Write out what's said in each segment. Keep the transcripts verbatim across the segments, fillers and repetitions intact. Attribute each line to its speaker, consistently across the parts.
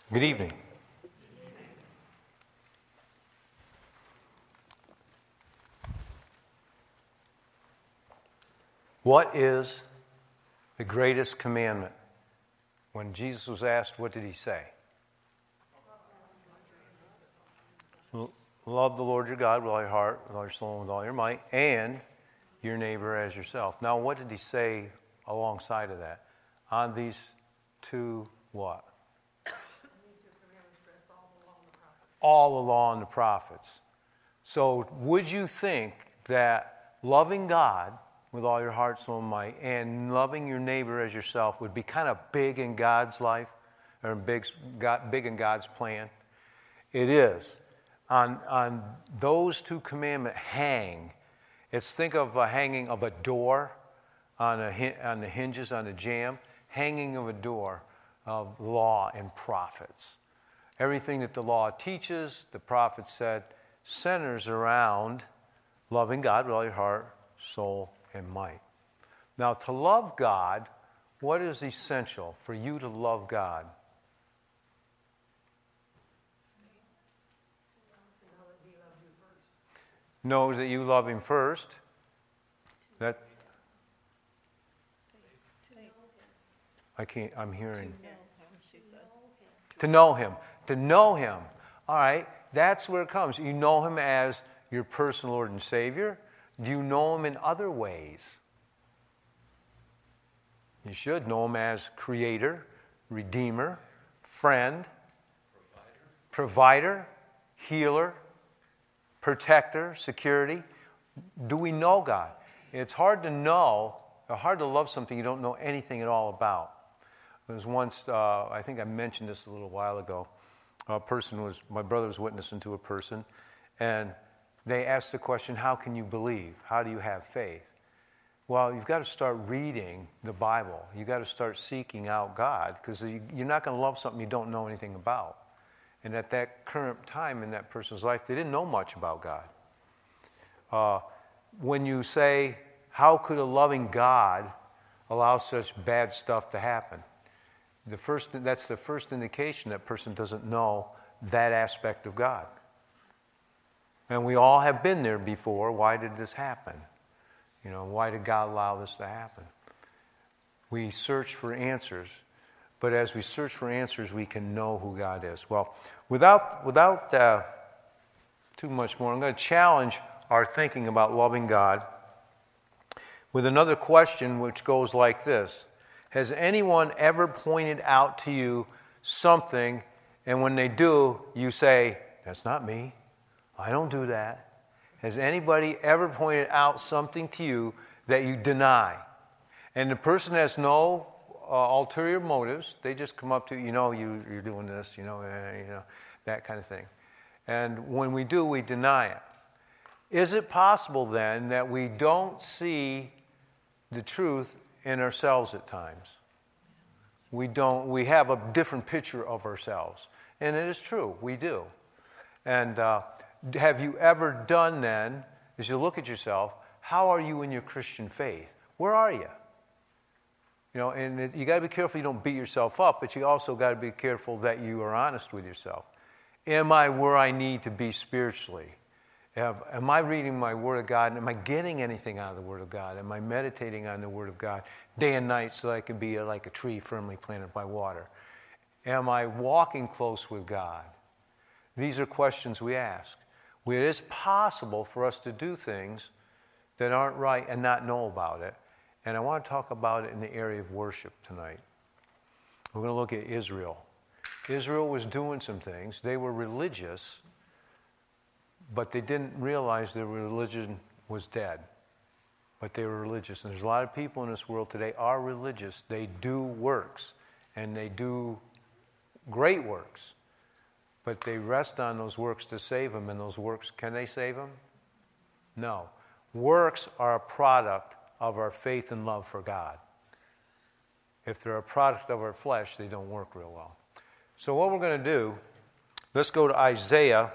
Speaker 1: Good evening. What is the greatest commandment? When Jesus was asked, what did he say? Love the Lord your God with all your heart, with all your soul, and with all your might, and your neighbor as yourself. Now, what did he say alongside of that? On these two what? All along the prophets. So would you think that loving God with all your heart, soul, and might, and loving your neighbor as yourself would be kind of big in God's life, or big, God, big in God's plan? It is. On, on those two commandments hang. It's think of a hanging of a door on, a, on the hinges, on the jamb, hanging of a door of law and prophets. Everything that the law teaches, the prophet said, centers around loving God with all your heart, soul, and might. Now, to love God, what is essential for you to love God? Knows that you love Him first. That I can't. I'm hearing. To know Him. To know Him. All right. That's where it comes. You know Him as your personal Lord and Savior. Do you know Him in other ways? You should know Him as Creator, Redeemer, Friend, Provider, Provider Healer, Protector, Security. Do we know God? It's hard to know, or hard to love something you don't know anything at all about. There was once, uh, I think I mentioned this a little while ago, a person was, my brother was witnessing to a person, and they asked the question, how can you believe? How do you have faith? Well, you've got to start reading the Bible. You've got to start seeking out God, because you're not going to love something you don't know anything about. And at that current time in that person's life, they didn't know much about God. Uh, when you say, how could a loving God allow such bad stuff to happen? The first, that's the first indication that person doesn't know that aspect of God. And we all have been there before. Why did this happen? You know, why did God allow this to happen? We search for answers. But as we search for answers, we can know who God is. Well, without without uh, too much more, I'm going to challenge our thinking about loving God with another question which goes like this. Has anyone ever pointed out to you something, and when they do, you say, that's not me. I don't do that. Has anybody ever pointed out something to you that you deny? And the person has no Uh, ulterior motives. They just come up to you, know, you, you're doing this, you know, uh, you know, that kind of thing. And when we do, we deny it. Is it possible then that we don't see the truth in ourselves at times? We don't. We have a different picture of ourselves, and it is true, we do. And uh, have you ever done then, as you look at yourself, how are you in your Christian faith? Where are you? You know, and it, you got to be careful you don't beat yourself up, but you also got to be careful that you are honest with yourself. Am I where I need to be spiritually? Have, am I reading my Word of God? And am I getting anything out of the Word of God? Am I meditating on the Word of God day and night so that I can be a, like a tree firmly planted by water? Am I walking close with God? These are questions we ask. It is possible for us to do things that aren't right and not know about it. And I want to talk about it in the area of worship tonight. We're going to look at Israel. Israel was doing some things. They were religious, but they didn't realize their religion was dead. But they were religious. And there's a lot of people in this world today are religious. They do works, and they do great works. But they rest on those works to save them, and those works, can they save them? No. Works are a product of our faith and love for God. If they're a product of our flesh, they don't work real well. So what we're going to do, let's go to Isaiah.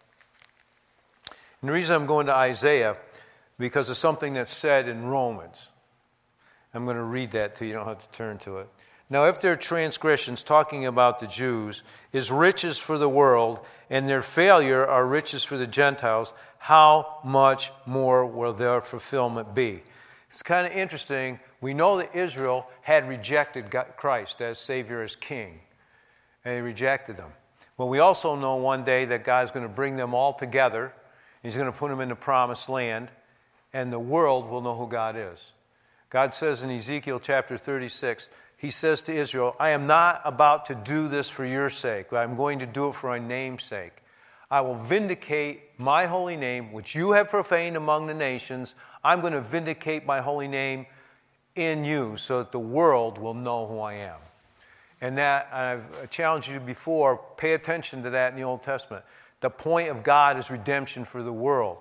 Speaker 1: And the reason I'm going to Isaiah, because of something that's said in Romans. I'm going to read that to you. You don't have to turn to it. Now, if their transgressions, talking about the Jews, is riches for the world, and their failure are riches for the Gentiles, how much more will their fulfillment be? It's kind of interesting. We know that Israel had rejected God, Christ as Savior, as King, and they rejected Him. But we also know one day that God's going to bring them all together. He's going to put them in the promised land, and the world will know who God is. God says in Ezekiel chapter thirty-six, He says to Israel, I am not about to do this for your sake, but I'm going to do it for my name's sake. I will vindicate my holy name, which you have profaned among the nations. I'm going to vindicate my holy name in you so that the world will know who I am. And that, I've challenged you before, pay attention to that in the Old Testament. The point of God is redemption for the world.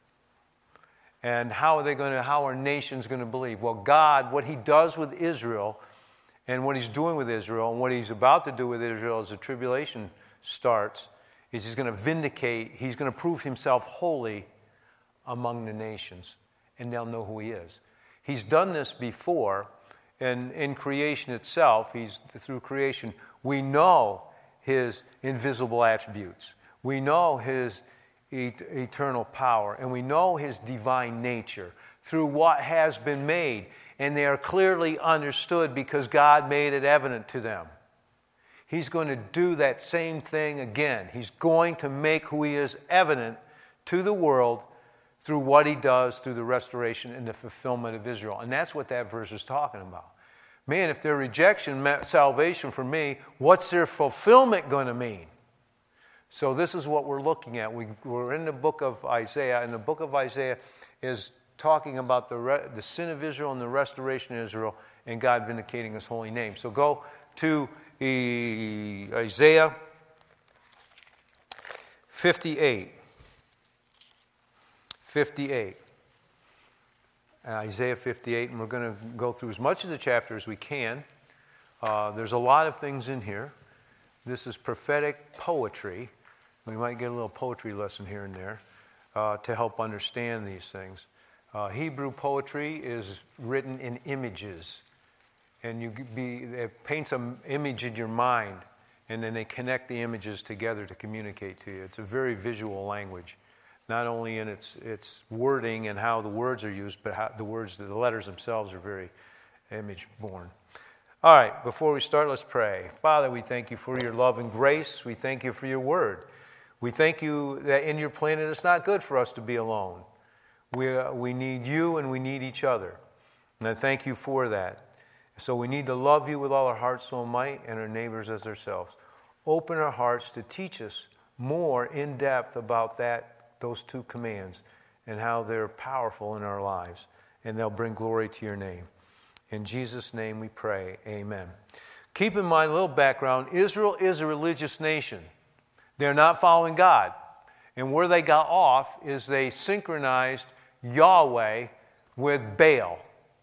Speaker 1: And how are they going to, how are nations going to believe? Well, God, what He does with Israel, and what He's doing with Israel, and what He's about to do with Israel as the tribulation starts, is He's going to vindicate, He's going to prove Himself holy among the nations, and they'll know who He is. He's done this before, and in creation itself, He's through creation, we know His invisible attributes. We know His et- eternal power, and we know His divine nature through what has been made. And they are clearly understood because God made it evident to them. He's going to do that same thing again. He's going to make who He is evident to the world through what He does through the restoration and the fulfillment of Israel. And that's what that verse is talking about. Man, if their rejection meant salvation for me, what's their fulfillment going to mean? So this is what we're looking at. We, we're in the book of Isaiah, and the book of Isaiah is talking about the, re- the sin of Israel and the restoration of Israel and God vindicating His holy name. So go to e- Isaiah fifty-eight. fifty-eight. Uh, Isaiah fifty-eight, and we're going to go through as much of the chapter as we can. Uh, there's a lot of things in here. This is prophetic poetry. We might get a little poetry lesson here and there uh, to help understand these things. Uh, Hebrew poetry is written in images, and you be it paints an image in your mind, and then they connect the images together to communicate to you. It's a very visual language, not only in its its wording and how the words are used, but how the words, the letters themselves are very image-born. All right, before we start, let's pray. Father, we thank You for Your love and grace. We thank You for Your word. We thank You that in Your plan it is not good for us to be alone. We, uh, we need You and we need each other. And I thank You for that. So we need to love You with all our heart, soul, and might, and our neighbors as ourselves. Open our hearts to teach us more in depth about that, those two commands, and how they're powerful in our lives, and they'll bring glory to Your name. In Jesus' name we pray, amen. Keep in mind a little background. Israel is a religious nation. They're not following God. And where they got off is they synchronized Yahweh with Baal.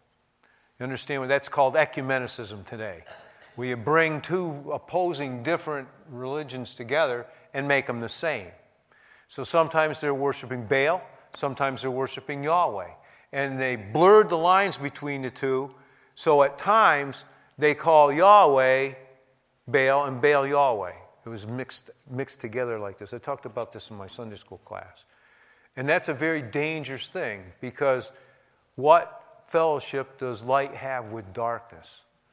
Speaker 1: You understand what that's called? Ecumenicism today. We bring two opposing different religions together and make them the same. So sometimes they're worshiping Baal, sometimes they're worshiping Yahweh. And they blurred the lines between the two, so at times they call Yahweh Baal and Baal Yahweh. It was mixed mixed together like this. I talked about this in my Sunday school class. And that's a very dangerous thing, because what fellowship does light have with darkness?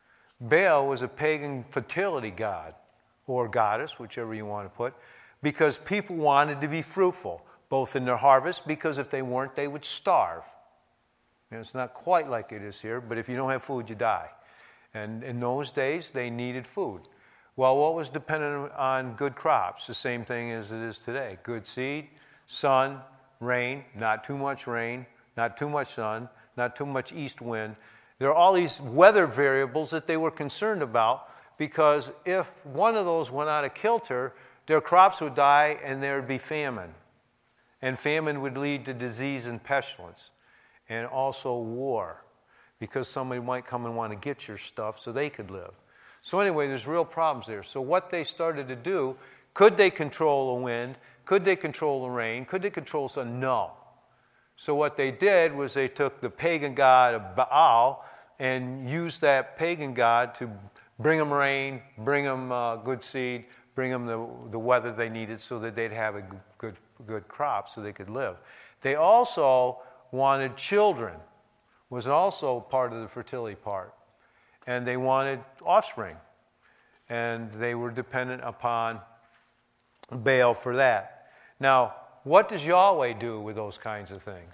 Speaker 1: Baal was a pagan fertility god, or goddess, whichever you want to put, because people wanted to be fruitful, both in their harvest, because if they weren't, they would starve. You know, it's not quite like it is here, but if you don't have food, you die. And in those days, they needed food. Well, what was dependent on good crops? The same thing as it is today. Good seed, sun, rain, not too much rain, not too much sun, not too much east wind. There are all these weather variables that they were concerned about, because if one of those went out of kilter, their crops would die and there would be famine. And famine would lead to disease and pestilence, and also war, because somebody might come and want to get your stuff so they could live. So anyway, there's real problems there. So what they started to do, could they control the wind? Could they control the rain? Could they control the sun? No. So what they did was they took the pagan god of Baal and used that pagan god to bring them rain, bring them uh, good seed, bring them the, the weather they needed so that they'd have a good, good crop so they could live. They also wanted children, was also part of the fertility part. And they wanted offspring. And they were dependent upon Baal for that. Now, what does Yahweh do with those kinds of things?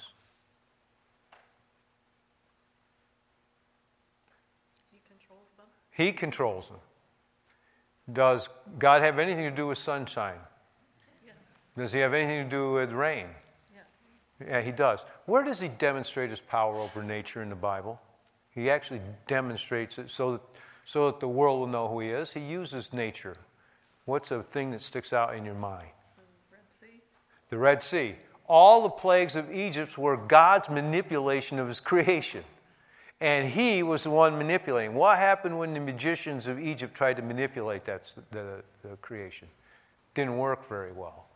Speaker 2: He controls them.
Speaker 1: He controls them. Does God have anything to do with sunshine?
Speaker 2: Yes.
Speaker 1: Does he have anything to do with rain?
Speaker 2: Yes.
Speaker 1: Yeah, he does. Where does he demonstrate his power over nature in the Bible? He actually demonstrates it so that, so that the world will know who he is. He uses nature. What's a thing that sticks out in your mind?
Speaker 2: The Red Sea.
Speaker 1: The Red Sea. All the plagues of Egypt were God's manipulation of his creation. And he was the one manipulating. What happened when the magicians of Egypt tried to manipulate that, the, the creation? Didn't work very well.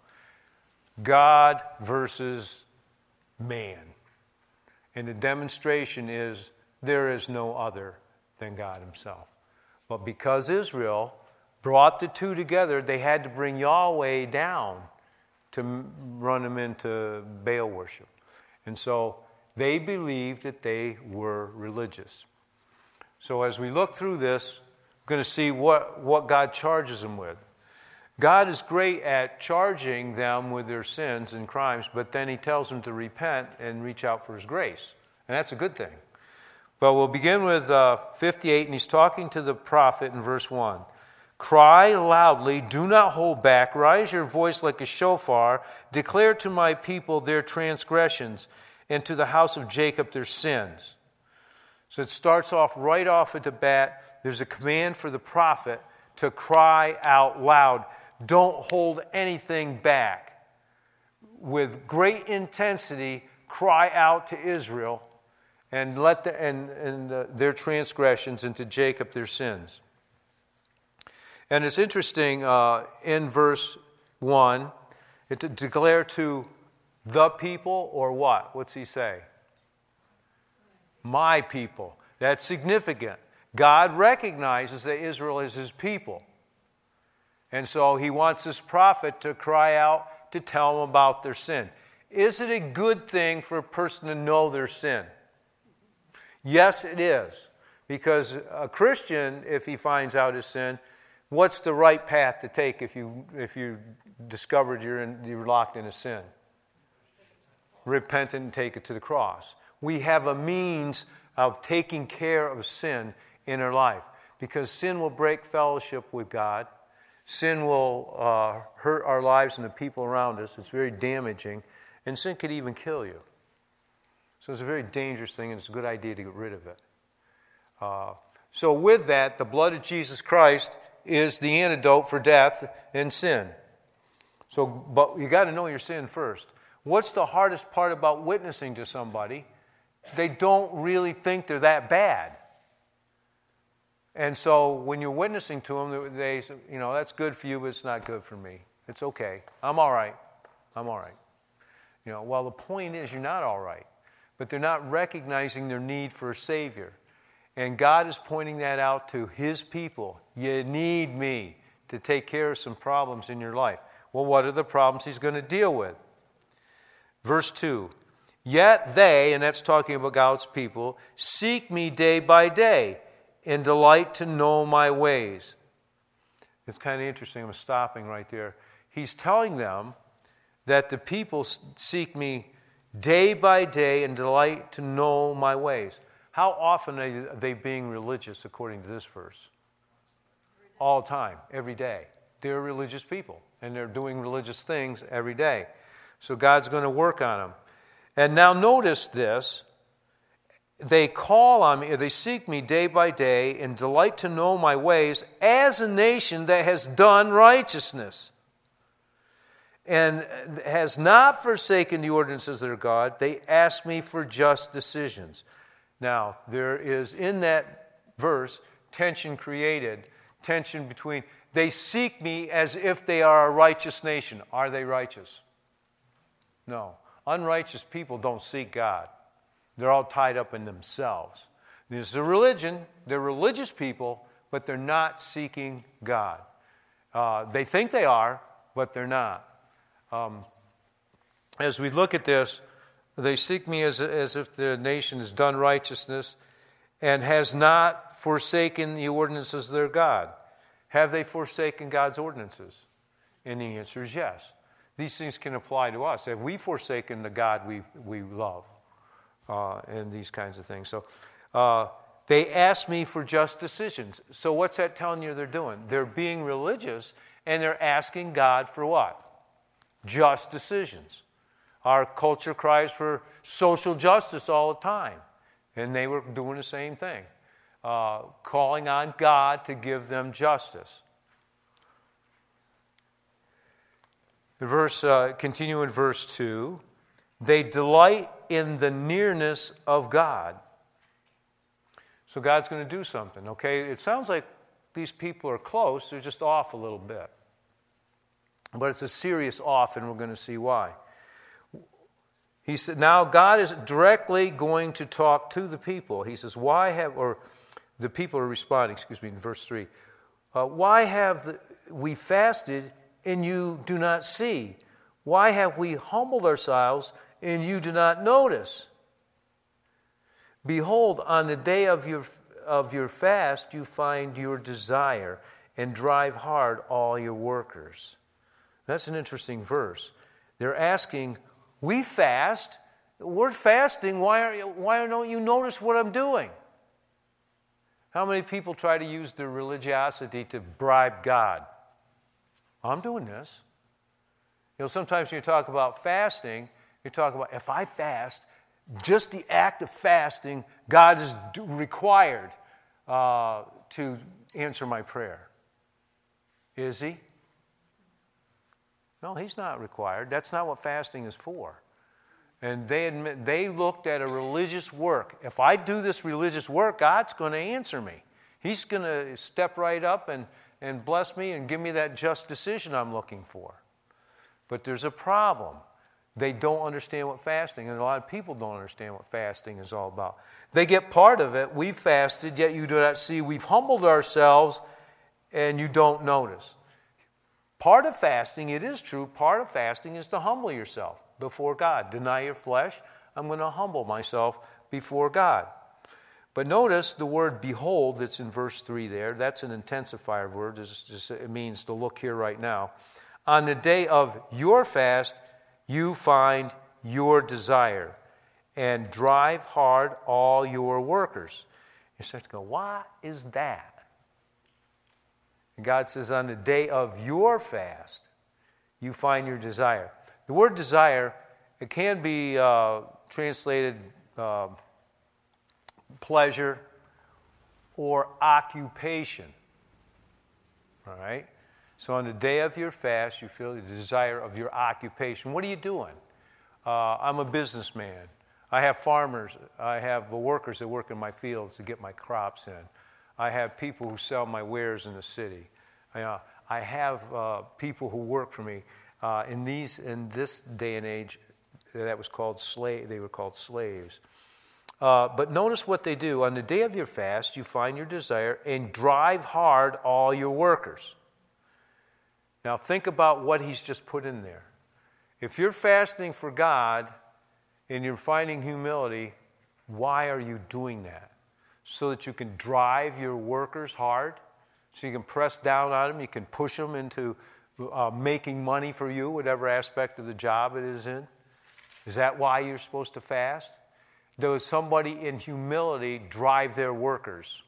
Speaker 1: God versus man. And the demonstration is there is no other than God himself. But because Israel brought the two together, they had to bring Yahweh down to run them into Baal worship. And so they believed that they were religious. So as we look through this, we're going to see what, what God charges them with. God is great at charging them with their sins and crimes, but then he tells them to repent and reach out for his grace. And that's a good thing. But we'll begin with uh, fifty-eight, and he's talking to the prophet in verse one. Cry loudly, do not hold back, raise your voice like a shofar, declare to my people their transgressions, and to the house of Jacob their sins. So it starts off right off at the bat. There's a command for the prophet to cry out loud. Don't hold anything back. With great intensity, cry out to Israel and let the, and, and the, their transgressions, and to Jacob their sins. And it's interesting, uh, in verse one, it to declare to the people, or what? What's he say? My people. That's significant. God recognizes that Israel is his people. And so he wants this prophet to cry out to tell them about their sin. Is it a good thing for a person to know their sin? Yes, it is. Because a Christian, if he finds out his sin, what's the right path to take if you if you discovered you're in, you're locked in a sin? Repent and take it to the cross. We have a means of taking care of sin in our life, because sin will break fellowship with God. Sin will uh, hurt our lives and the people around us. It's very damaging, and sin could even kill you. So it's a very dangerous thing, and it's a good idea to get rid of it. Uh, so with that, the blood of Jesus Christ is the antidote for death and sin. So, but you got to know your sin first. What's the hardest part about witnessing to somebody? They don't really think they're that bad. And so when you're witnessing to them, they say, you know, that's good for you, but it's not good for me. It's okay. I'm all right. I'm all right. You know, well, the point is you're not all right. But they're not recognizing their need for a Savior. And God is pointing that out to his people. You need me to take care of some problems in your life. Well, what are the problems he's going to deal with? Verse two. Yet they, and that's talking about God's people, seek me day by day and delight to know my ways. It's kind of interesting. I'm stopping right there. He's telling them that the people seek me day by day and delight to know my ways. How often are they being religious according to this verse? All the time, every day. They're religious people, and they're doing religious things every day. So God's going to work on them. And now notice this. They call on me, they seek me day by day and delight to know my ways as a nation that has done righteousness and has not forsaken the ordinances of their God. They ask me for just decisions. Now, there is in that verse tension created, tension between, they seek me as if they are a righteous nation. Are they righteous? No. Unrighteous people don't seek God. They're all tied up in themselves. This is a religion. They're religious people, but they're not seeking God. Uh, they think they are, but they're not. Um, as we look at this, they seek me as, as if the nation has done righteousness and has not forsaken the ordinances of their God. Have they forsaken God's ordinances? And the answer is yes. These things can apply to us. Have we forsaken the God we, we love? Uh, and these kinds of things. So uh, they ask me for just decisions. So what's that telling you they're doing? They're being religious, and they're asking God for what? Just decisions. Our culture cries for social justice all the time. And they were doing the same thing. Uh, calling on God to give them justice. The verse, uh, continue in verse two. They delight in the nearness of God. So God's going to do something, okay? It sounds like these people are close. They're just off a little bit. But it's a serious off, and we're going to see why. He said, now God is directly going to talk to the people. He says, why have, or the people are responding, excuse me, in verse three. Uh, why have the, we fasted and you do not see? Why have we humbled ourselves and you do not notice? Behold, on the day of your of your fast you find your desire and drive hard all your workers. That's an interesting verse. They're asking, we fast, we're fasting, why, are you, why don't you notice what I'm doing? How many people try to use their religiosity to bribe God? I'm doing this. You know, sometimes when you talk about fasting, you talk about, if I fast, just the act of fasting, God is required uh, to answer my prayer. Is he? No, he's not required. That's not what fasting is for. And they admit, they looked at a religious work. If I do this religious work, God's going to answer me. He's going to step right up and, and bless me and give me that just decision I'm looking for. But there's a problem. They don't understand what fasting, and a lot of people don't understand what fasting is all about. They get part of it. We've fasted, yet you do not see. We've humbled ourselves, and you don't notice. Part of fasting, it is true, part of fasting is to humble yourself before God. Deny your flesh. I'm going to humble myself before God. But notice the word behold that's in verse three there. That's an intensifier word. It's just, it means to look here right now. On the day of your fast, you find your desire and drive hard all your workers. You start to go, what is that? And God says, on the day of your fast, you find your desire. The word desire, it can be uh, translated uh, pleasure or occupation. All right? So on the day of your fast, you feel the desire of your occupation. What are you doing? Uh, I'm a businessman. I have farmers. I have workers that work in my fields to get my crops in. I have people who sell my wares in the city. I, uh, I have uh, people who work for me. Uh, in these, in this day and age, that was called slave. They were called slaves. Uh, but notice what they do. On the day of your fast, you find your desire and drive hard all your workers. Now think about what he's just put in there. If you're fasting for God and you're finding humility, why are you doing that? So that you can drive your workers hard? So you can press down on them, you can push them into uh, making money for you, whatever aspect of the job it is in? Is that why you're supposed to fast? Does somebody in humility drive their workers?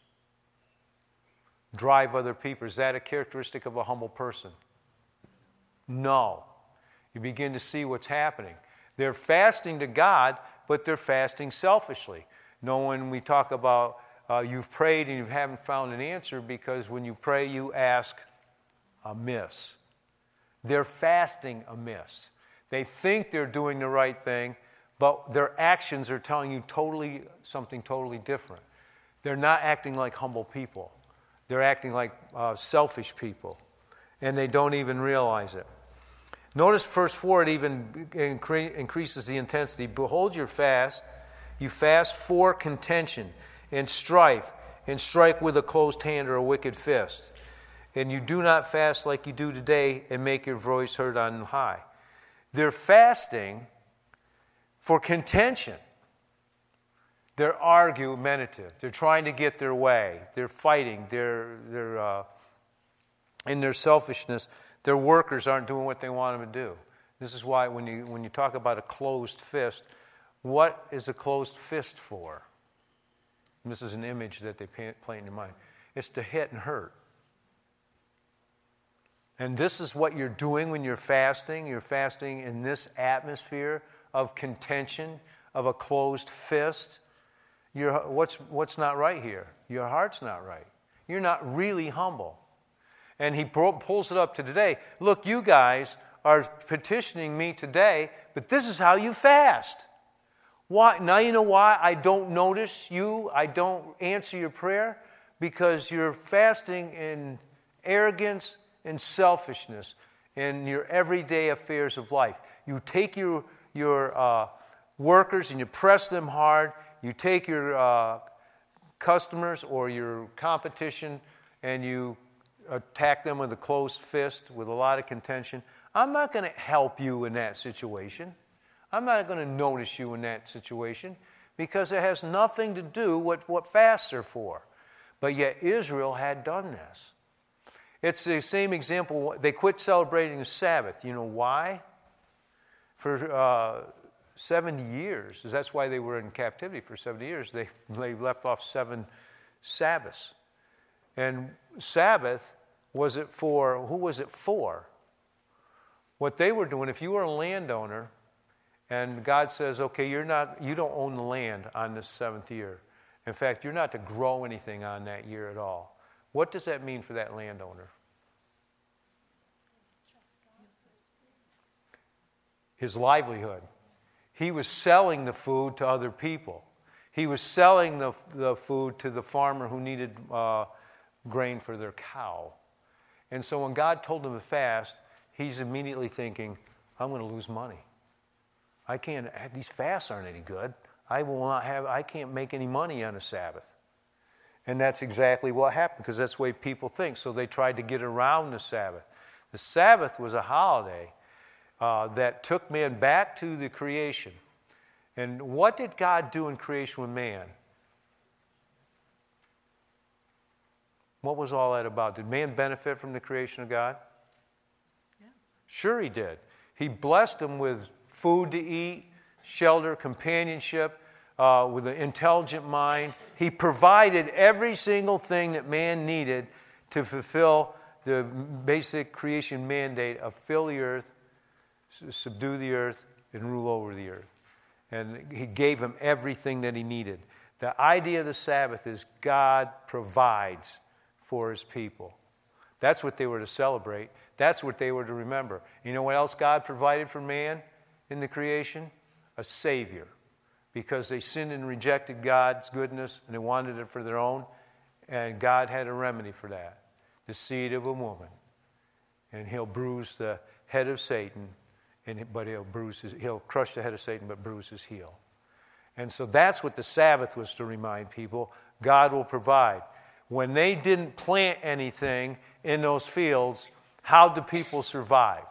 Speaker 1: Drive other people? Is that a characteristic of a humble person? No. You begin to see what's happening. They're fasting to God, but they're fasting selfishly. You know, when we talk about uh, you've prayed and you haven't found an answer, because when you pray, you ask amiss. They're fasting amiss. They think they're doing the right thing, but their actions are telling you totally something totally different. They're not acting like humble people. They're acting like uh, selfish people, and they don't even realize it. Notice verse four, it even incre- increases the intensity. Behold your fast, you fast for contention and strife and strike with a closed hand or a wicked fist. And you do not fast like you do today and make your voice heard on high. They're fasting for contention. They're argumentative. They're trying to get their way. They're fighting. They're, they're uh, in their selfishness, their workers aren't doing what they want them to do. This is why when you, when you talk about a closed fist, what is a closed fist for? And this is an image that they paint in your mind. It's to hit and hurt. And this is what you're doing when you're fasting. You're fasting in this atmosphere of contention, of a closed fist. You're, what's, what's not right here? Your heart's not right. You're not really humble. And he pulls it up to today. Look, you guys are petitioning me today, but this is how you fast. Why? Now you know why I don't notice you, I don't answer your prayer? Because you're fasting in arrogance and selfishness in your everyday affairs of life. You take your, your uh, workers and you press them hard. You take your uh, customers or your competition and you attack them with a closed fist, with a lot of contention. I'm not going to help you in that situation. I'm not going to notice you in that situation because it has nothing to do with what fasts are for. But yet Israel had done this. It's the same example. They quit celebrating the Sabbath. You know why? For uh, seventy years. That's why they were in captivity for seventy years. They, they left off seven Sabbaths. And Sabbath, was it for, who was it for? What they were doing, if you were a landowner, and God says, okay, you're not, you don't own the land on this seventh year. In fact, you're not to grow anything on that year at all. What does that mean for that landowner? His livelihood. He was selling the food to other people. He was selling the, the food to the farmer who needed uh, grain for their cow. And so when God told him to fast, he's immediately thinking, I'm going to lose money. I can't, these fasts aren't any good. I will not have, I can't make any money on a Sabbath. And that's exactly what happened, because that's the way people think. So they tried to get around the Sabbath. The Sabbath was a holiday uh, that took man back to the creation. And what did God do in creation with man? What was all that about? Did man benefit from the creation of God?
Speaker 2: Yes.
Speaker 1: Sure he did. He blessed him with food to eat, shelter, companionship, uh, with an intelligent mind. He provided every single thing that man needed to fulfill the basic creation mandate of fill the earth, subdue the earth, and rule over the earth. And he gave him everything that he needed. The idea of the Sabbath is God provides for his people. That's what they were to celebrate. That's what they were to remember. You know what else God provided for man in the creation? A Savior. Because they sinned and rejected God's goodness and they wanted it for their own. And God had a remedy for that. The seed of a woman. And he'll bruise the head of Satan, and but he'll bruise his, he'll crush the head of Satan but bruise his heel. And so that's what the Sabbath was to remind people. God will provide. When they didn't plant anything in those fields, how did people survive?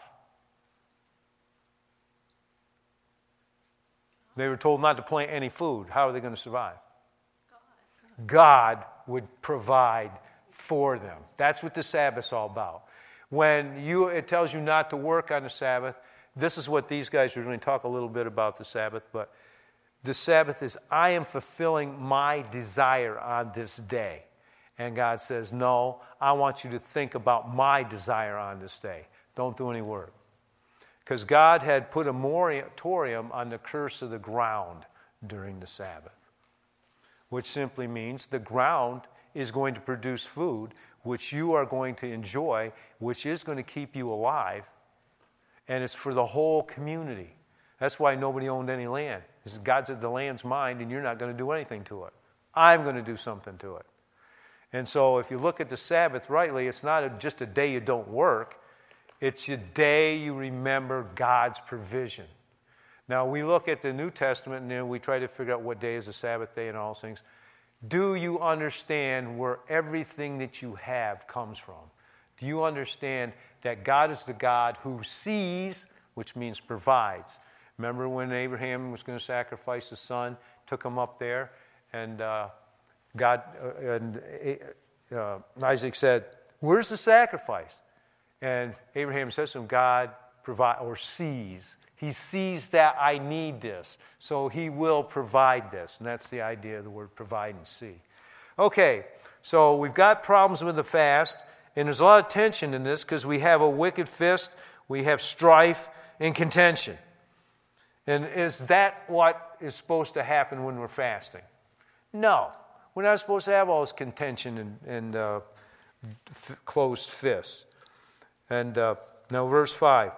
Speaker 1: They were told not to plant any food. How are they going to survive? God. God would provide for them. That's what the Sabbath's all about. When you, it tells you not to work on the Sabbath, this is what these guys are going to talk a little bit about the Sabbath, but the Sabbath is, I am fulfilling my desire on this day. And God says, no, I want you to think about my desire on this day. Don't do any work. Because God had put a moratorium on the curse of the ground during the Sabbath, which simply means the ground is going to produce food, which you are going to enjoy, which is going to keep you alive, and it's for the whole community. That's why nobody owned any land. God said the land's mine, and you're not going to do anything to it. I'm going to do something to it. And so if you look at the Sabbath rightly, it's not a, just a day you don't work. It's a day you remember God's provision. Now, we look at the New Testament, and then we try to figure out what day is the Sabbath day and all those things. Do you understand where everything that you have comes from? Do you understand that God is the God who sees, which means provides? Remember when Abraham was going to sacrifice his son, took him up there, and uh, God uh, and uh, Isaac said, "Where's the sacrifice?" And Abraham says to him, "God provide or sees. He sees that I need this, so He will provide this." And that's the idea of the word provide and see. Okay, so we've got problems with the fast, and there's a lot of tension in this because we have a wicked fist, we have strife and contention. And is that what is supposed to happen when we're fasting? No. We're not supposed to have all this contention and, and uh, f- closed fists. And uh, now verse five.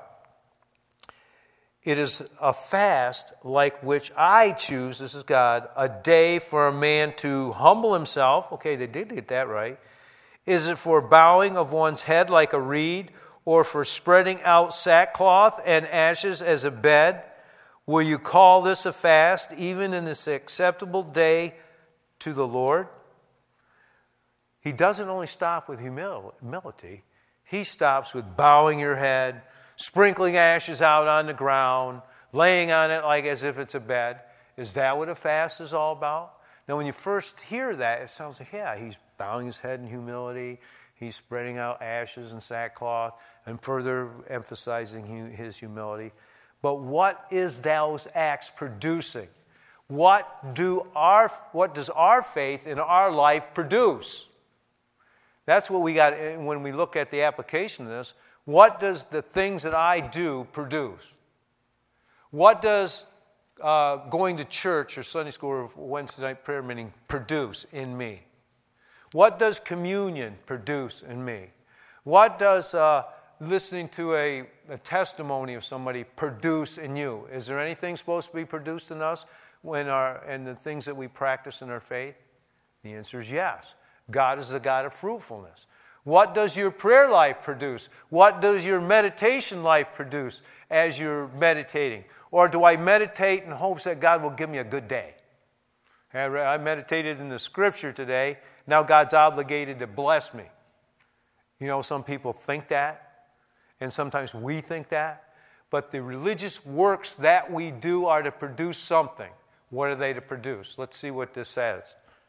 Speaker 1: It is a fast like which I choose, this is God, a day for a man to humble himself. Okay, they did get that right. Is it for bowing of one's head like a reed, or for spreading out sackcloth and ashes as a bed? Will you call this a fast, even in this acceptable day to the Lord? He doesn't only stop with humility. He stops with bowing your head, sprinkling ashes out on the ground, laying on it like as if it's a bed. Is that what a fast is all about? Now, when you first hear that, it sounds like, yeah, he's bowing his head in humility. He's spreading out ashes and sackcloth and further emphasizing his humility. But what is those acts producing? What do our what does our faith in our life produce? That's what we got when we look at the application of this. What does the things that I do produce? What does uh, going to church or Sunday school or Wednesday night prayer meeting produce in me? What does communion produce in me? What does uh, listening to a, a testimony of somebody produce in you? Is there anything supposed to be produced in us when our and the things that we practice in our faith? The answer is yes. God is the God of fruitfulness. What does your prayer life produce? What does your meditation life produce as you're meditating? Or do I meditate in hopes that God will give me a good day? I meditated in the Scripture today. Now God's obligated to bless me. You know, some people think that, and sometimes we think that. But the religious works that we do are to produce something. What are they to produce? Let's see what this says.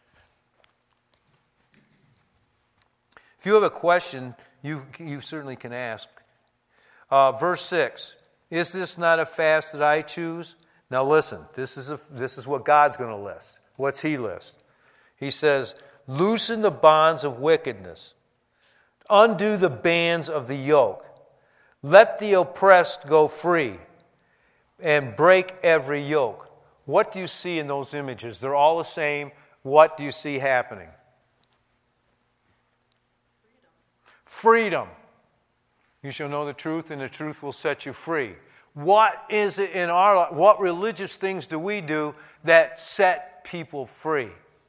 Speaker 1: If you have a question, you, you certainly can ask. Uh, verse six, is this not a fast that I choose? Now listen, this is, a, this is what God's going to list. What's He list? He says, loosen the bonds of wickedness. Undo the bands of the yoke. Let the oppressed go free. And break every yoke. What do you see in those images? They're all the same. What do you see happening? Freedom. You shall know the truth, and the truth will set you free. What is it in our life? What religious things do we do that set people free?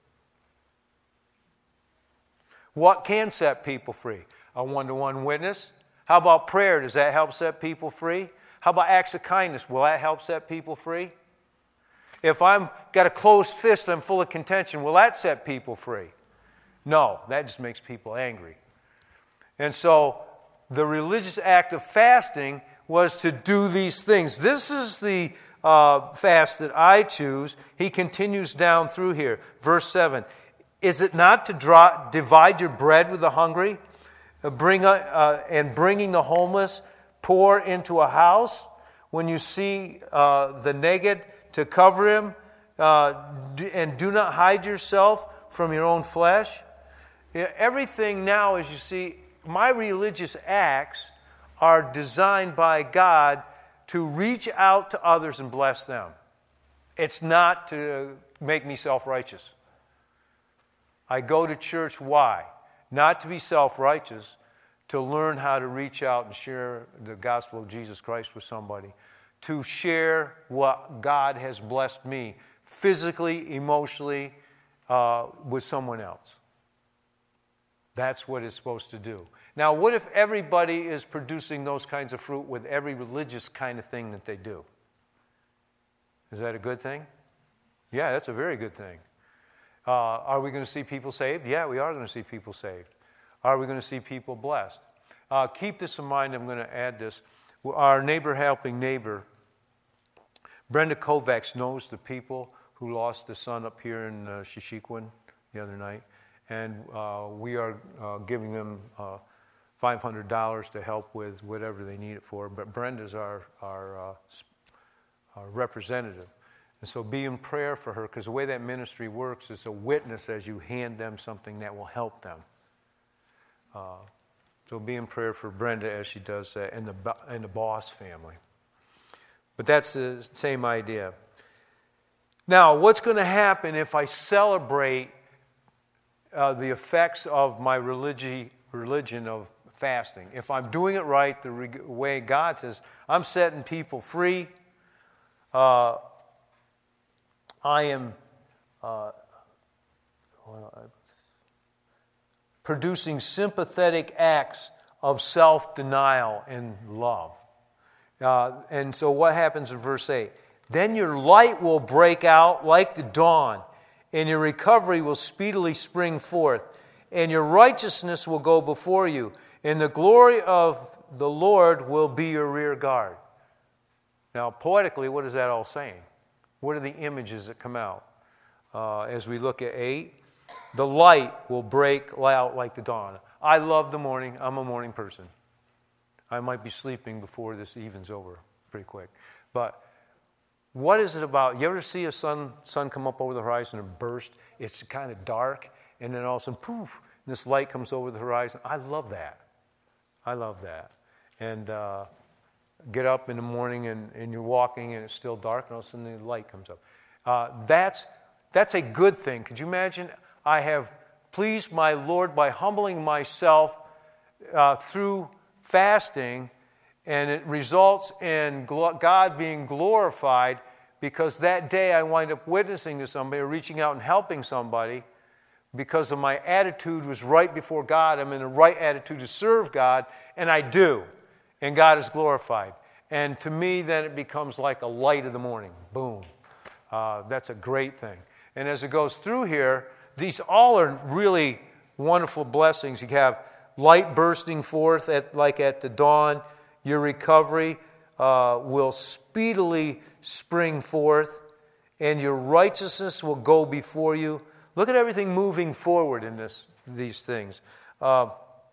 Speaker 1: What can set people free? A one-to-one witness? How about prayer? Does that help set people free? How about acts of kindness? Will that help set people free? If I'm got a closed fist, I'm full of contention, will that set people free? No, that just makes people angry. And so the religious act of fasting was to do these things. This is the uh, fast that I choose. He continues down through here. Verse seven. Is it not to draw, divide your bread with the hungry, uh, bring a, uh, and bringing the homeless poor into a house? When you see uh, the naked, to cover him, uh, d- and do not hide yourself from your own flesh? Yeah, everything now, as you see, my religious acts are designed by God to reach out to others and bless them. It's not to make me self-righteous. I go to church, why? Not to be self-righteous, to learn how to reach out and share the gospel of Jesus Christ with somebody, to share what God has blessed me physically, emotionally, uh, with someone else. That's what it's supposed to do. Now, what if everybody is producing those kinds of fruit with every religious kind of thing that they do? Is that a good thing? Yeah, that's a very good thing. Uh, are we going to see people saved? Yeah, we are going to see people saved. Are we going to see people blessed? Uh, keep this in mind. I'm going to add this. Our neighbor helping neighbor, Brenda Kovacs, knows the people who lost the son up here in uh, Shishikwan the other night. And uh, we are uh, giving them uh, five hundred dollars to help with whatever they need it for. But Brenda's our, our, uh, our representative. And so be in prayer for her, because the way that ministry works is a witness as you hand them something that will help them. Uh, so be in prayer for Brenda as she does that, and the, and the Boss family. But that's the same idea. Now, what's going to happen if I celebrate uh, the effects of my religi- religion of fasting? If I'm doing it right, the re- way God says, I'm setting people free. Uh, I am uh, producing sympathetic acts of self-denial and love. Uh, and so what happens in verse eight? Then your light will break out like the dawn, and your recovery will speedily spring forth, and your righteousness will go before you, and the glory of the Lord will be your rear guard. Now, poetically, what is that all saying? What are the images that come out? Uh, as we look at eight, the light will break out like the dawn. I love the morning. I'm a morning person. I might be sleeping before this even's over pretty quick. But what is it about? You ever see a sun sun come up over the horizon and burst? It's kind of dark, and then all of a sudden, poof, this light comes over the horizon. I love that. I love that. And uh, get up in the morning, and, and you're walking, and it's still dark, and all of a sudden the light comes up. Uh, that's, that's a good thing. Could you imagine? I have pleased my Lord by humbling myself uh, through fasting, and it results in God being glorified, because that day I wind up witnessing to somebody or reaching out and helping somebody because of my attitude was right before God. I'm in the right attitude to serve God, and I do. And God is glorified. And to me, then it becomes like a light of the morning. Boom. Uh, that's a great thing. And as it goes through here, these all are really wonderful blessings. You have light bursting forth at like at the dawn. Your recovery uh, will speedily spring forth, and your righteousness will go before you. Look at everything moving forward in this these things. Uh,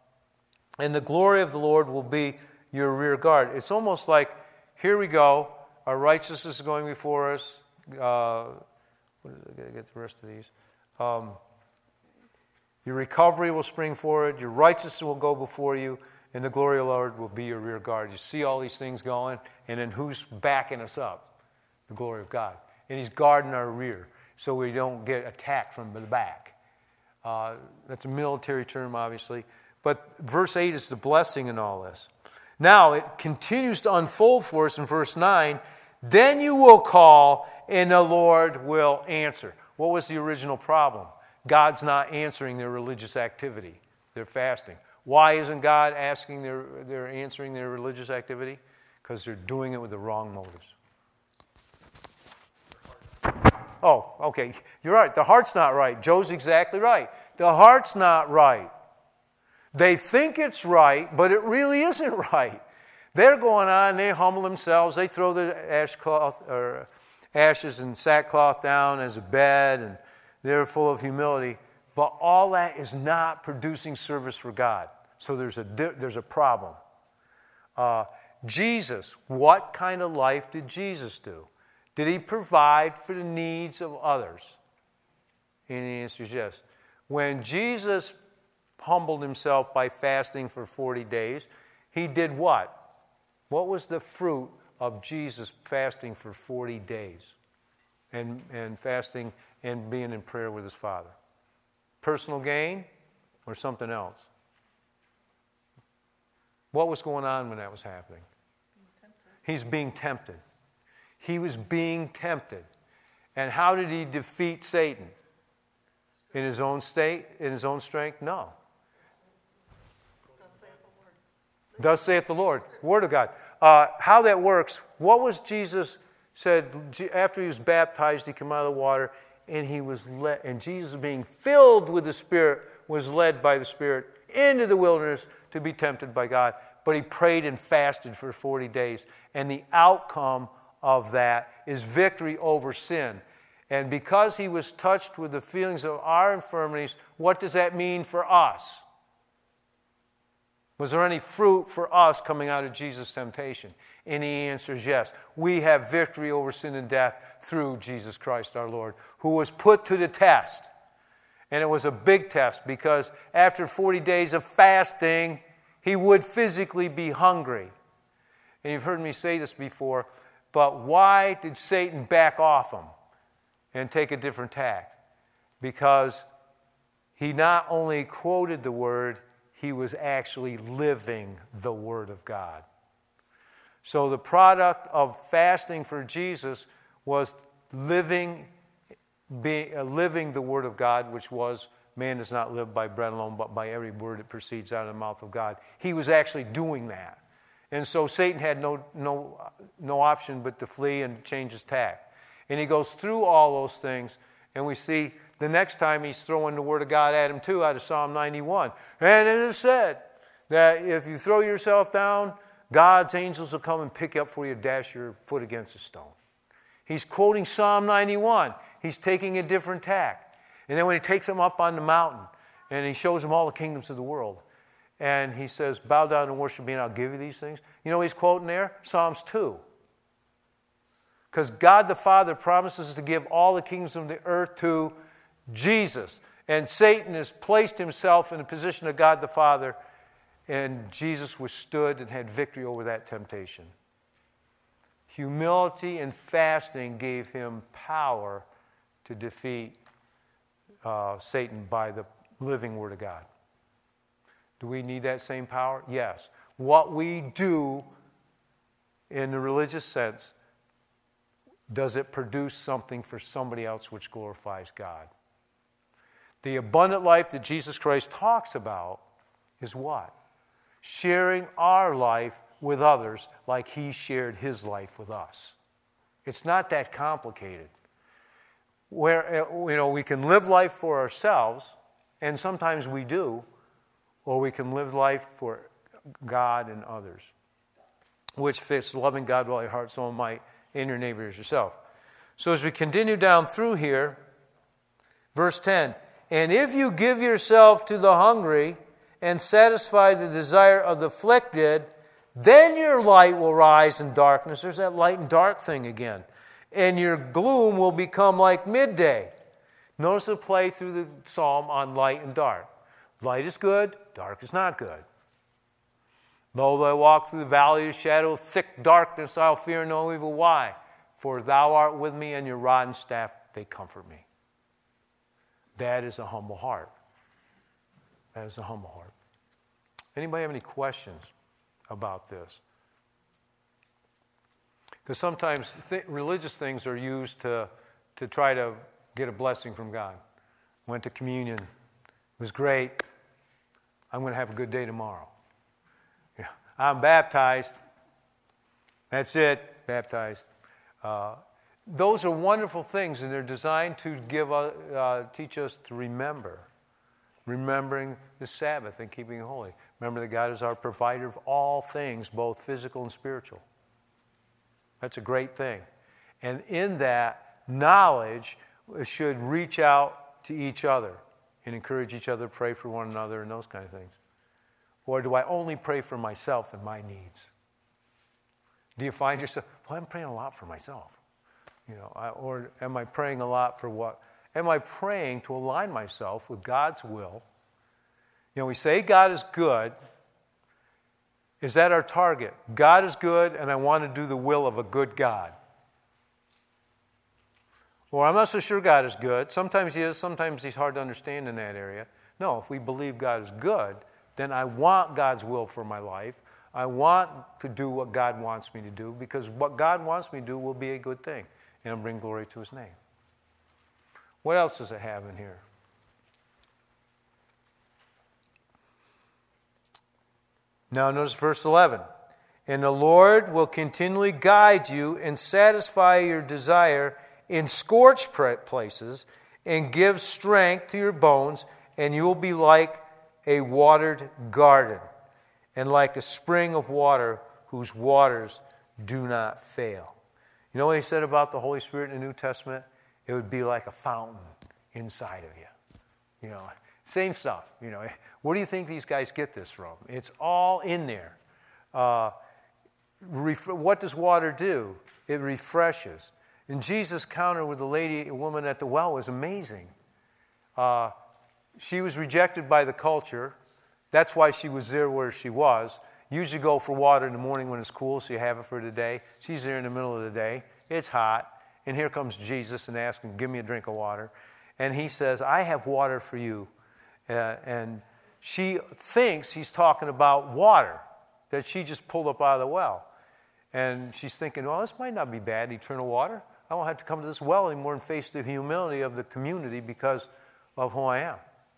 Speaker 1: and the glory of the Lord will be your rear guard. It's almost like, here we go. Our righteousness is going before us. Uh, what is it? I gotta get the rest of these. Um, your recovery will spring forward. Your righteousness will go before you. And the glory of the Lord will be your rear guard. You see all these things going, and then who's backing us up? The glory of God. And He's guarding our rear so we don't get attacked from the back. Uh, that's a military term, obviously. But verse eight is the blessing in all this. Now, it continues to unfold for us in verse nine. Then you will call, and the Lord will answer. What was the original problem? God's not answering their religious activity. They're fasting. Why isn't God asking their, they're answering their religious activity? Because they're doing it with the wrong motives. Oh, okay. You're right. The heart's not right. Joe's exactly right. The heart's not right. They think it's right, but it really isn't right. They're going on, they humble themselves, they throw the ash cloth or ashes and sackcloth down as a bed, and they're full of humility. But all that is not producing service for God. So there's a there's a problem. Uh, Jesus, what kind of life did Jesus do? Did He provide for the needs of others? And the answer is yes. When Jesus humbled Himself by fasting for forty days, He did what? What was the fruit of Jesus fasting for forty days? And, and fasting and being in prayer with His Father? Personal gain or something else? What was going on when that was happening? He's being tempted. He was being tempted. And how did He defeat Satan? In His own state, in His own strength? No. Thus saith the Lord. Word of God. Uh, how that works, what was Jesus said after He was baptized, He came out of the water, and he was led, and Jesus, being filled with the Spirit, was led by the Spirit into the wilderness to be tempted by God. But he prayed and fasted for forty days. And the outcome of that is victory over sin. And because he was touched with the feelings of our infirmities, what does that mean for us? Was there any fruit for us coming out of Jesus' temptation? And the answer is yes. We have victory over sin and death through Jesus Christ our Lord, who was put to the test. And it was a big test because after forty days of fasting, he would physically be hungry. And you've heard me say this before, but why did Satan back off him and take a different tack? Because he not only quoted the Word, he was actually living the Word of God. So the product of fasting for Jesus was living, be, uh, living the Word of God, which was, man does not live by bread alone, but by every word that proceeds out of the mouth of God. He was actually doing that. And so Satan had no, no, no option but to flee and change his tack. And he goes through all those things, and we see the next time he's throwing the Word of God at him too, out of Psalm ninety-one. And it is said that if you throw yourself down, God's angels will come and pick you up for you, dash your foot against a stone. He's quoting Psalm ninety-one. He's taking a different tack. And then when he takes him up on the mountain, and he shows him all the kingdoms of the world, and he says, bow down and worship me, and I'll give you these things. You know what he's quoting there? Psalms two. Because God the Father promises to give all the kingdoms of the earth to Jesus. And Satan has placed himself in the position of God the Father, and Jesus withstood and had victory over that temptation. Humility and fasting gave him power to defeat uh, Satan by the living Word of God. Do we need that same power? Yes. What we do in the religious sense, does it produce something for somebody else which glorifies God? The abundant life that Jesus Christ talks about is what? Sharing our life with others like he shared his life with us. It's not that complicated. Where, you know, we can live life for ourselves, and sometimes we do, or we can live life for God and others, which fits loving God with all your heart, soul, and might, and your neighbor as yourself. So as we continue down through here, verse ten, and if you give yourself to the hungry and satisfy the desire of the afflicted, then your light will rise in darkness. There's that light and dark thing again. And your gloom will become like midday. Notice the play through the psalm on light and dark. Light is good, dark is not good. Though I walk through the valley of the shadow of thick darkness, I'll fear no evil. Why? For thou art with me, and your rod and staff, they comfort me. That is a humble heart. That is a humble heart. Anybody have any questions about this? Because sometimes th- religious things are used to, to try to get a blessing from God. Went to communion. It was great. I'm going to have a good day tomorrow. Yeah. I'm baptized. That's it. Baptized. Uh, those are wonderful things, and they're designed to give uh, uh, teach us to remember. Remembering the Sabbath and keeping it holy. Remember that God is our provider of all things, both physical and spiritual. That's a great thing. And in that, knowledge should reach out to each other and encourage each other to pray for one another and those kind of things. Or do I only pray for myself and my needs? Do you find yourself, well, I'm praying a lot for myself. You know, I, or am I praying a lot for what? Am I praying to align myself with God's will? You know, we say God is good. Is that our target? God is good, and I want to do the will of a good God. Or I'm not so sure God is good. Sometimes he is, sometimes he's hard to understand in that area. No, if we believe God is good, then I want God's will for my life. I want to do what God wants me to do, because what God wants me to do will be a good thing and bring glory to his name. What else does it have in here? Now notice verse eleven. And the Lord will continually guide you and satisfy your desire in scorched places, and give strength to your bones, and you will be like a watered garden, and like a spring of water whose waters do not fail. You know what he said about the Holy Spirit in the New Testament? It would be like a fountain inside of you. You know, same stuff. You know, where do you think these guys get this from? It's all in there. Uh, ref- what does water do? It refreshes. And Jesus' encounter with the lady, a woman at the well, was amazing. Uh, she was rejected by the culture. That's why she was there where she was. Usually go for water in the morning when it's cool, so you have it for the day. She's there in the middle of the day. It's hot. And here comes Jesus and asks him, give me a drink of water. And he says, I have water for you. Uh, and she thinks he's talking about water that she just pulled up out of the well. And she's thinking, well, this might not be bad, eternal water. I won't have to come to this well anymore and face the humility of the community because of who I am.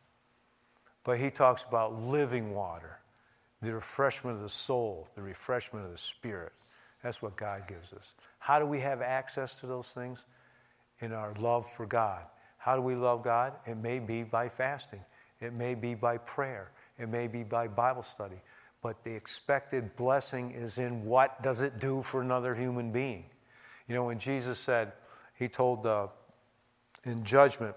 Speaker 1: But he talks about living water, the refreshment of the soul, the refreshment of the spirit. That's what God gives us. How do we have access to those things? In our love for God. How do we love God? It may be by fasting. It may be by prayer. It may be by Bible study. But the expected blessing is in what does it do for another human being. You know, when Jesus said, he told uh, in judgment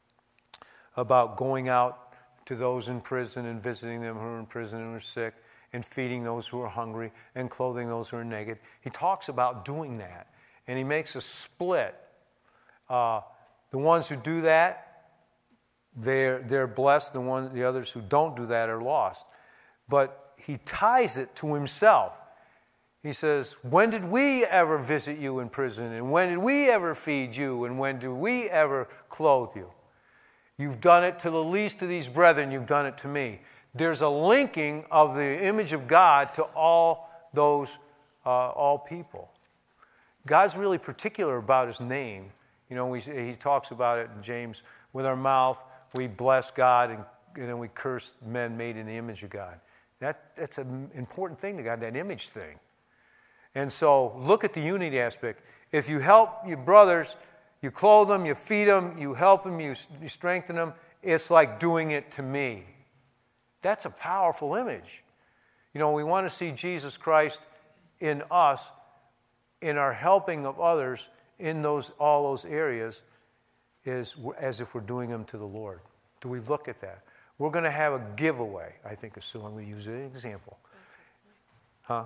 Speaker 1: about going out to those in prison and visiting them who are in prison and are sick, and feeding those who are hungry, and clothing those who are naked. He talks about doing that, and he makes a split. Uh, the ones who do that, they're, they're blessed. The, one, the others who don't do that are lost. But he ties it to himself. He says, when did we ever visit you in prison? And when did we ever feed you? And when did we ever clothe you? You've done it to the least of these brethren. You've done it to me. There's a linking of the image of God to all those, uh, all people. God's really particular about his name. You know, we, he talks about it in James, with our mouth we bless God and, and then we curse men made in the image of God. That, that's an important thing to God, that image thing. And so look at the unity aspect. If you help your brothers, you clothe them, you feed them, you help them, you, you strengthen them, it's like doing it to me. That's a powerful image. You know, we want to see Jesus Christ in us, in our helping of others in those all those areas, is as if we're doing them to the Lord. Do we look at that? We're going to have a giveaway, I think, is so I'm going to use an example. Huh?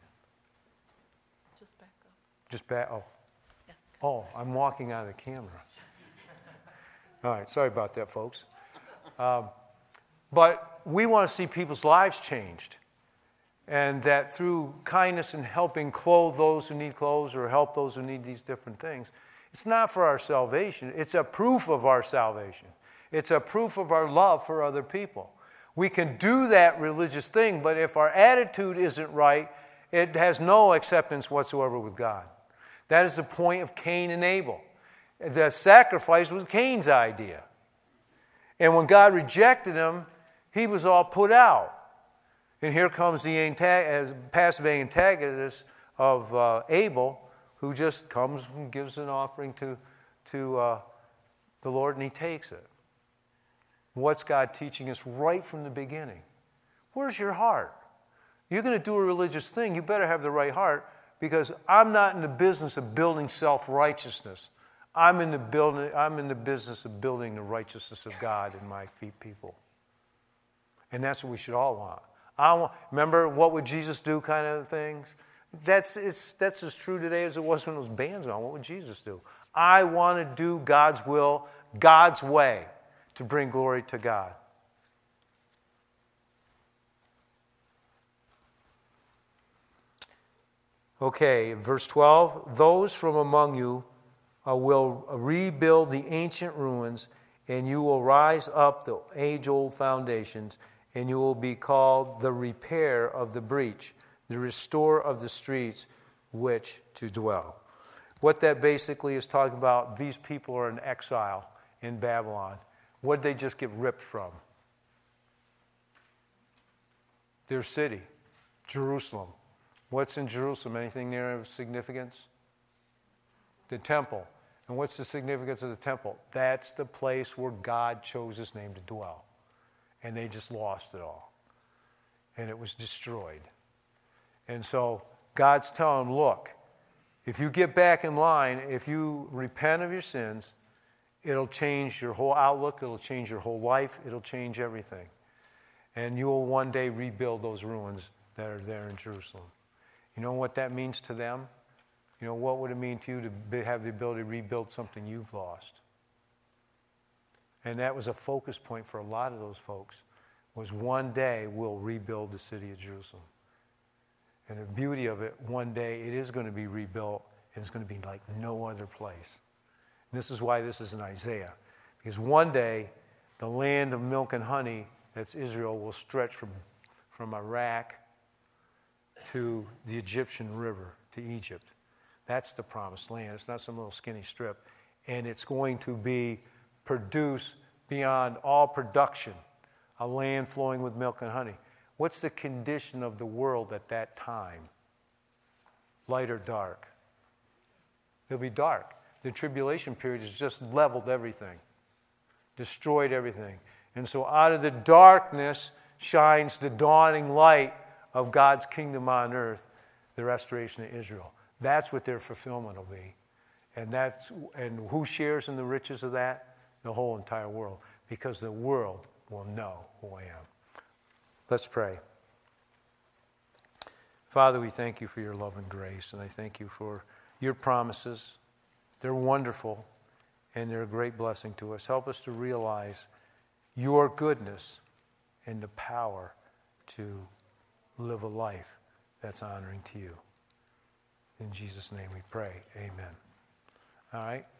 Speaker 2: Just back up.
Speaker 1: Just back, oh.
Speaker 2: Yeah.
Speaker 1: Oh, I'm walking out of the camera. All right, sorry about that, folks. Um, but we want to see people's lives changed. And that through kindness and helping clothe those who need clothes or help those who need these different things, it's not for our salvation. It's a proof of our salvation. It's a proof of our love for other people. We can do that religious thing, but if our attitude isn't right, it has no acceptance whatsoever with God. That is the point of Cain and Abel. The sacrifice was Cain's idea. And when God rejected him, he was all put out. And here comes the antag- passive antagonist of uh, Abel, who just comes and gives an offering to, to uh, the Lord, and he takes it. What's God teaching us right from the beginning? Where's your heart? You're going to do a religious thing, you better have the right heart, because I'm not in the business of building self-righteousness. I'm in the building. I'm in the business of building the righteousness of God in my feet people. And that's what we should all want. I want, remember, what would Jesus do kind of things? That's, it's, that's as true today as it was when those bands were on. What would Jesus do? I want to do God's will, God's way, to bring glory to God. Okay, verse twelve. Those from among you uh, will rebuild the ancient ruins, and you will rise up the age-old foundations, and you will be called the repair of the breach, the restorer of the streets, which to dwell. What that basically is talking about, these people are in exile in Babylon. What did they just get ripped from? Their city, Jerusalem. What's in Jerusalem? Anything there of significance? The temple. And what's the significance of the temple? That's the place where God chose his name to dwell. And they just lost it all. And it was destroyed. And so God's telling them, look, if you get back in line, if you repent of your sins, it'll change your whole outlook, it'll change your whole life, it'll change everything. And you will one day rebuild those ruins that are there in Jerusalem. You know what that means to them? You know, what would it mean to you to be, have the ability to rebuild something you've lost? And that was a focus point for a lot of those folks, was one day we'll rebuild the city of Jerusalem. And the beauty of it, one day it is going to be rebuilt, and it's going to be like no other place. And this is why this is in Isaiah. Because one day, the land of milk and honey, that's Israel, will stretch from, from Iraq to the Egyptian river, to Egypt. That's the promised land. It's not some little skinny strip. And it's going to be produced beyond all production, a land flowing with milk and honey. What's the condition of the world at that time? Light or dark? It'll be dark. The tribulation period has just leveled everything, destroyed everything. And so out of the darkness shines the dawning light of God's kingdom on earth, the restoration of Israel. That's what their fulfillment will be. And that's and who shares in the riches of that? The whole entire world. Because the world will know who I am. Let's pray. Father, we thank you for your love and grace, and I thank you for your promises. They're wonderful, and they're a great blessing to us. Help us to realize your goodness and the power to live a life that's honoring to you. In Jesus' name we pray. Amen. All right.